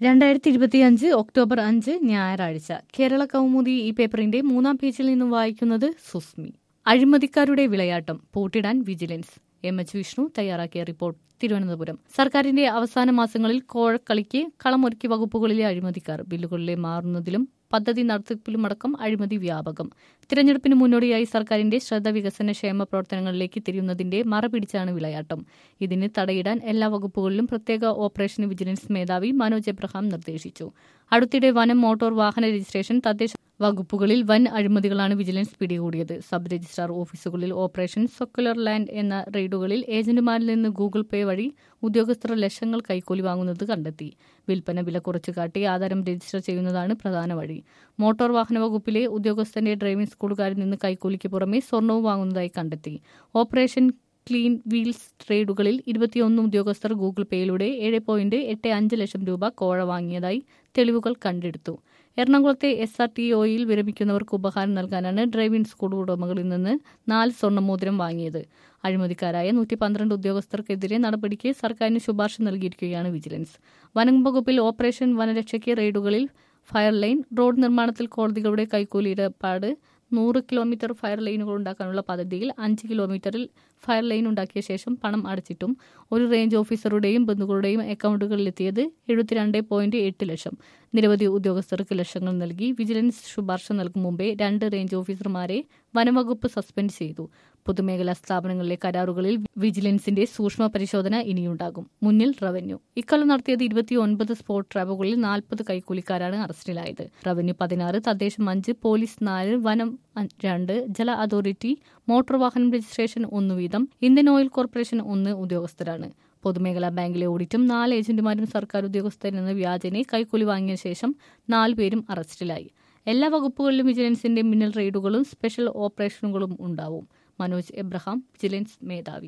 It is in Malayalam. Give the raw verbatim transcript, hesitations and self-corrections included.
രണ്ടായിരത്തി ഇരുപത്തിയഞ്ച് ഒക്ടോബർ അഞ്ച് ഞായറാഴ്ച കേരള കൗമുദി ഈ പേപ്പറിന്റെ മൂന്നാം പേജിൽ നിന്നും വായിക്കുന്നത് സുസ്മി. അഴിമതിക്കാരുടെ വിളയാട്ടം പൂട്ടിടാൻ വിജിലൻസ്. എം എച്ച് വിഷ്ണു തയ്യാറാക്കിയ റിപ്പോർട്ട്. തിരുവനന്തപുരം. സർക്കാരിന്റെ അവസാന മാസങ്ങളിൽ കോഴക്കളിക്ക് കളമൊരുക്കിയ വകുപ്പുകളിലെ അഴിമതിക്കാർ ബില്ലുകളിലെ മാറുന്നതിലും പദ്ധതി നടത്തിപ്പിലുമടക്കം അഴിമതി വ്യാപകം. തിരഞ്ഞെടുപ്പിന് മുന്നോടിയായി സർക്കാരിന്റെ ശ്രദ്ധ വികസന ക്ഷേമ പ്രവർത്തനങ്ങളിലേക്ക് തിരിയുന്നതിന്റെ മറപിടിച്ചാണ് വിളയാട്ടം. ഇതിന് തടയിടാൻ എല്ലാ വകുപ്പുകളിലും പ്രത്യേക ഓപ്പറേഷൻ വിജിലൻസ് മേധാവി മനോജ് എബ്രഹാം നിർദ്ദേശിച്ചു. അടുത്തിടെ വനം, മോട്ടോർ വാഹന രജിസ്ട്രേഷൻ, തദ്ദേശ വകുപ്പുകളിൽ വൻ അഴിമതികളാണ് വിജിലൻസ് പിടികൂടിയത്. സബ് രജിസ്ട്രാർ ഓഫീസുകളിൽ ഓപ്പറേഷൻ സർക്കുലർ ലാൻഡ് എന്ന റെയ്ഡുകളിൽ ഏജന്റുമാരിൽ നിന്ന് ഗൂഗിൾ പേ വഴി ഉദ്യോഗസ്ഥർ ലക്ഷങ്ങൾ കൈക്കൂലി വാങ്ങുന്നത് കണ്ടെത്തി. വിൽപ്പന വില കുറച്ചു കാട്ടി ആധാരം രജിസ്റ്റർ ചെയ്യുന്നതാണ് പ്രധാന വഴി. മോട്ടോർ വാഹന വകുപ്പിലെ ഉദ്യോഗസ്ഥന്റെ ഡ്രൈവിംഗ് സ്കൂളുകാരിൽ നിന്ന് കൈക്കൂലിക്ക് പുറമെ സ്വർണവും വാങ്ങുന്നതായി കണ്ടെത്തി. ഓപ്പറേഷൻ ക്ലീൻ വീൽസ് റെയ്ഡുകളിൽ ഇരുപത്തിയൊന്ന് ഉദ്യോഗസ്ഥർ ഗൂഗിൾ പേയിലൂടെ ഏഴ് പോയിന്റ് എട്ട് അഞ്ച് ലക്ഷം രൂപ കോഴ വാങ്ങിയതായി തെളിവുകൾ കണ്ടെടുത്തു. എറണാകുളത്തെ എസ് ആർ ടി ഒയിൽ വിരമിക്കുന്നവർക്ക് ഉപഹാരം നൽകാനാണ് ഡ്രൈവിംഗ് സ്കൂൾ ഉടമകളിൽ നിന്ന് നാല് സ്വർണ്ണമോതിരം വാങ്ങിയത്. അഴിമതിക്കാരായ നൂറ്റി പന്ത്രണ്ട് ഉദ്യോഗസ്ഥർക്കെതിരെ നടപടിക്ക് സർക്കാരിന് ശുപാർശ നൽകിയിരിക്കുകയാണ് വിജിലൻസ്. വനം വകുപ്പിൽ ഓപ്പറേഷൻ വനരക്ഷയ്ക്ക് റെയ്ഡുകളിൽ ഫയർ ലൈൻ, റോഡ് നിർമ്മാണത്തിൽ കോടതികളുടെ കൈക്കൂലി ഇടപാട്, നൂറ് കിലോമീറ്റർ ഫയർ ലൈനുകൾ ഉണ്ടാക്കാനുള്ള പദ്ധതിയിൽ അഞ്ച് കിലോമീറ്ററിൽ ഫയർ ലൈൻ ഉണ്ടാക്കിയ ശേഷം പണം അടച്ചിട്ടും ഒരു റേഞ്ച് ഓഫീസറുടെയും ബന്ധുക്കളുടെയും അക്കൗണ്ടുകളിലെത്തിയത് എഴുപത്തിരണ്ട് പോയിന്റ് എട്ട് ലക്ഷം. നിരവധി ഉദ്യോഗസ്ഥർക്ക് ലക്ഷങ്ങൾ നൽകി വിജിലൻസ് ശുപാർശ നൽകും മുമ്പേ രണ്ട് റേഞ്ച് ഓഫീസർമാരെ വനംവകുപ്പ് സസ്പെൻഡ് ചെയ്തു. പൊതുമേഖലാ സ്ഥാപനങ്ങളിലെ കരാറുകളിൽ വിജിലൻസിന്റെ സൂക്ഷ്മ പരിശോധന ഇനിയുണ്ടാകും. മുന്നിൽ റവന്യൂ. ഇക്കൊല്ലം നടത്തിയത് ഇരുപത്തിയൊൻപത് സ്പോട്ട് ട്രാപ്പുകളിൽ നാൽപ്പത് കൈക്കൂലിക്കാരാണ് അറസ്റ്റിലായത്. റവന്യൂ പതിനാറ്, തദ്ദേശം അഞ്ച്, പോലീസ് നാല്, വനം രണ്ട്, ജല അതോറിറ്റി, മോട്ടോർ വാഹനം രജിസ്ട്രേഷൻ ഒന്ന് വീതം, ഇന്ത്യൻ ഓയിൽ കോർപ്പറേഷൻ ഒന്ന് ഉദ്യോഗസ്ഥരാണ്. പൊതുമേഖലാ ബാങ്കിലെ ഓഡിറ്റും നാല് ഏജന്റുമാരും സർക്കാർ ഉദ്യോഗസ്ഥരെന്ന വ്യാജനെ കൈക്കൂലി വാങ്ങിയ ശേഷം നാലുപേരും അറസ്റ്റിലായി. എല്ലാ വകുപ്പുകളിലും വിജിലൻസിന്റെ മിന്നൽ റെയ്ഡുകളും സ്പെഷ്യൽ ഓപ്പറേഷനുകളും ഉണ്ടാവും. മനോജ് എബ്രഹാം, വിജിലൻസ് മേധാവി.